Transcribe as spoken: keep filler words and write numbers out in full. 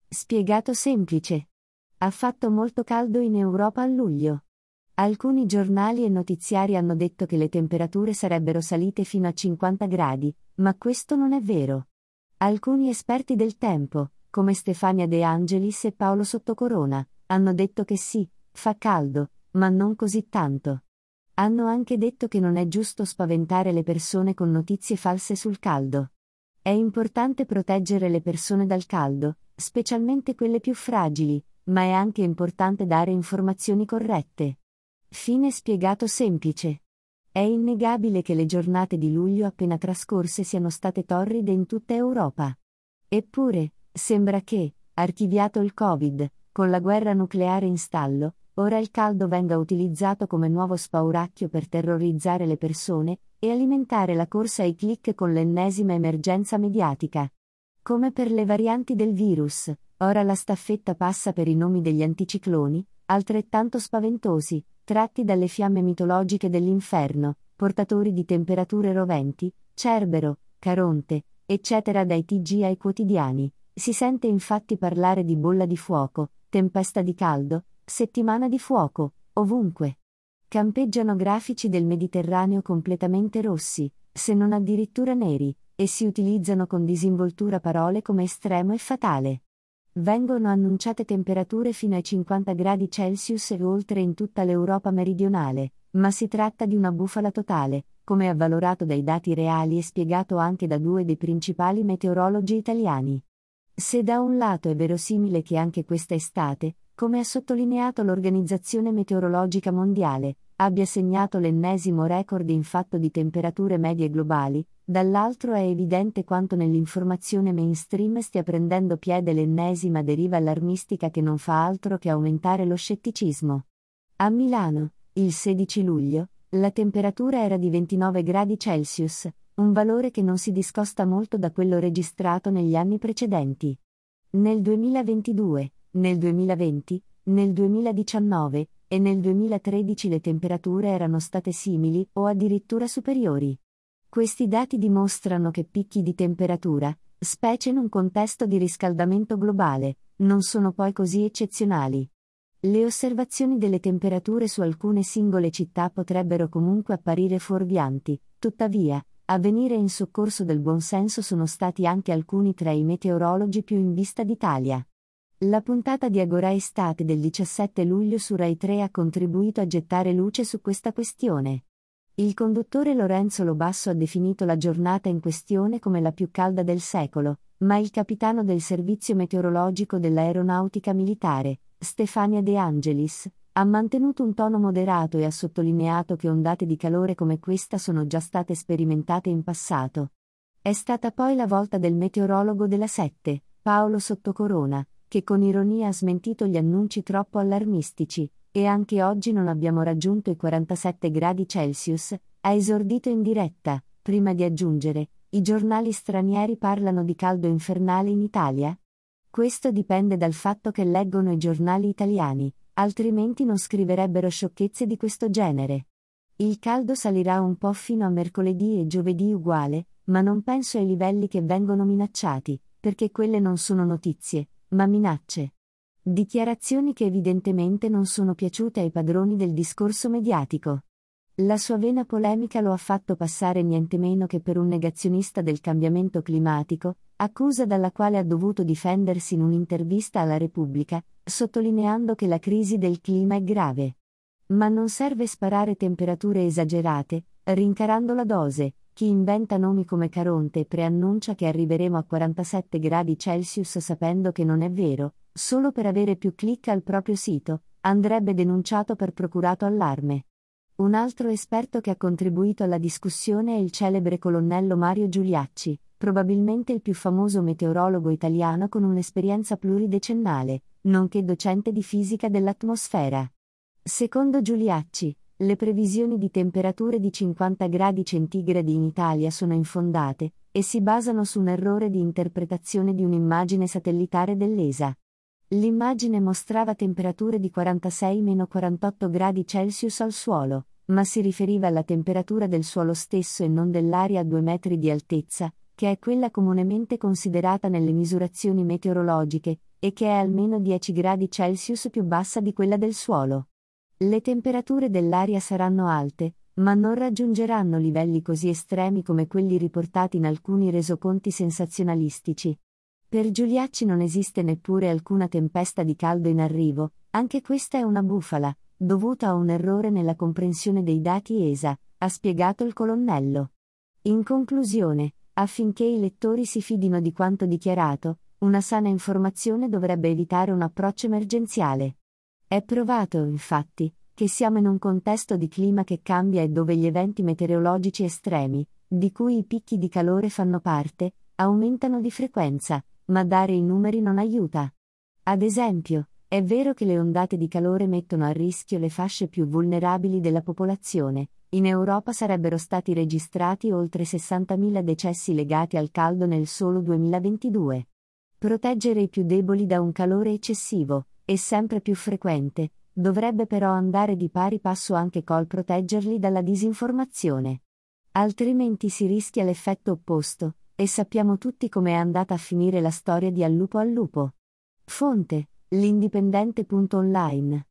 Spiegato semplice. Ha fatto molto caldo in Europa a luglio. Alcuni giornali e notiziari hanno detto che le temperature sarebbero salite fino a cinquanta gradi, ma questo non è vero. Alcuni esperti del tempo, come Stefania De Angelis e Paolo Sottocorona, hanno detto che sì, fa caldo, ma non così tanto. Hanno anche detto che non è giusto spaventare le persone con notizie false sul caldo. È importante proteggere le persone dal caldo, specialmente quelle più fragili, ma è anche importante dare informazioni corrette. Fine spiegato semplice. È innegabile che le giornate di luglio appena trascorse siano state torride in tutta Europa. Eppure, sembra che, archiviato il Covid, con la guerra nucleare in stallo, ora il caldo venga utilizzato come nuovo spauracchio per terrorizzare le persone e alimentare la corsa ai click con l'ennesima emergenza mediatica. Come per le varianti del virus, ora la staffetta passa per i nomi degli anticicloni, altrettanto spaventosi, tratti dalle fiamme mitologiche dell'inferno, portatori di temperature roventi, Cerbero, Caronte, eccetera dai T G ai quotidiani. Si sente infatti parlare di bolla di fuoco, tempesta di caldo, settimana di fuoco, ovunque. Campeggiano grafici del Mediterraneo completamente rossi, se non addirittura neri, e si utilizzano con disinvoltura parole come estremo e fatale. Vengono annunciate temperature fino ai cinquanta gradi Celsius e oltre in tutta l'Europa meridionale, ma si tratta di una bufala totale, come avvalorato dai dati reali e spiegato anche da due dei principali meteorologi italiani. Se da un lato è verosimile che anche questa estate, come ha sottolineato l'Organizzazione Meteorologica Mondiale, abbia segnato l'ennesimo record in fatto di temperature medie globali, dall'altro è evidente quanto nell'informazione mainstream stia prendendo piede l'ennesima deriva allarmistica che non fa altro che aumentare lo scetticismo. A Milano, il sedici luglio, la temperatura era di ventinove gradi Celsius, un valore che non si discosta molto da quello registrato negli anni precedenti. Nel duemilaventidue, nel duemilaventi, nel duemiladiciannove e nel duemilatredici le temperature erano state simili o addirittura superiori. Questi dati dimostrano che picchi di temperatura, specie in un contesto di riscaldamento globale, non sono poi così eccezionali. Le osservazioni delle temperature su alcune singole città potrebbero comunque apparire fuorvianti, tuttavia, a venire in soccorso del buonsenso sono stati anche alcuni tra i meteorologi più in vista d'Italia. La puntata di Agora Estate del diciassette luglio su Rai tre ha contribuito a gettare luce su questa questione. Il conduttore Lorenzo Lobasso ha definito la giornata in questione come la più calda del secolo, ma il capitano del servizio meteorologico dell'aeronautica militare, Stefania De Angelis, ha mantenuto un tono moderato e ha sottolineato che ondate di calore come questa sono già state sperimentate in passato. È stata poi la volta del meteorologo della sette, Paolo Sottocorona, che con ironia ha smentito gli annunci troppo allarmistici, e anche oggi non abbiamo raggiunto i quarantasette gradi Celsius, ha esordito in diretta, prima di aggiungere, i giornali stranieri parlano di caldo infernale in Italia? Questo dipende dal fatto che leggono i giornali italiani, altrimenti non scriverebbero sciocchezze di questo genere. Il caldo salirà un po' fino a mercoledì e giovedì uguale, ma non penso ai livelli che vengono minacciati, perché quelle non sono notizie, ma minacce. Dichiarazioni che evidentemente non sono piaciute ai padroni del discorso mediatico. La sua vena polemica lo ha fatto passare niente meno che per un negazionista del cambiamento climatico, accusa dalla quale ha dovuto difendersi in un'intervista alla Repubblica, sottolineando che la crisi del clima è grave. Ma non serve sparare temperature esagerate, rincarando la dose. Chi inventa nomi come Caronte preannuncia che arriveremo a quarantasette gradi Celsius sapendo che non è vero, solo per avere più click al proprio sito, andrebbe denunciato per procurato allarme. Un altro esperto che ha contribuito alla discussione è il celebre colonnello Mario Giuliacci, probabilmente il più famoso meteorologo italiano con un'esperienza pluridecennale, nonché docente di fisica dell'atmosfera. Secondo Giuliacci, le previsioni di temperature di cinquanta gradi centigradi in Italia sono infondate, e si basano su un errore di interpretazione di un'immagine satellitare dell'E S A. L'immagine mostrava temperature di quarantasei quarantotto gradi Celsius al suolo, ma si riferiva alla temperatura del suolo stesso e non dell'aria a due metri di altezza, che è quella comunemente considerata nelle misurazioni meteorologiche, e che è almeno dieci gradi Celsius più bassa di quella del suolo. Le temperature dell'aria saranno alte, ma non raggiungeranno livelli così estremi come quelli riportati in alcuni resoconti sensazionalistici. Per Giuliacci non esiste neppure alcuna tempesta di caldo in arrivo, anche questa è una bufala, dovuta a un errore nella comprensione dei dati E S A, ha spiegato il colonnello. In conclusione, affinché i lettori si fidino di quanto dichiarato, una sana informazione dovrebbe evitare un approccio emergenziale. È provato, infatti, che siamo in un contesto di clima che cambia e dove gli eventi meteorologici estremi, di cui i picchi di calore fanno parte, aumentano di frequenza, ma dare i numeri non aiuta. Ad esempio, è vero che le ondate di calore mettono a rischio le fasce più vulnerabili della popolazione. In Europa sarebbero stati registrati oltre sessantamila decessi legati al caldo nel solo duemilaventidue. Proteggere i più deboli da un calore eccessivo, e sempre più frequente, dovrebbe però andare di pari passo anche col proteggerli dalla disinformazione. Altrimenti si rischia l'effetto opposto, e sappiamo tutti come è andata a finire la storia di Al lupo al lupo. Fonte: l'indipendente punto online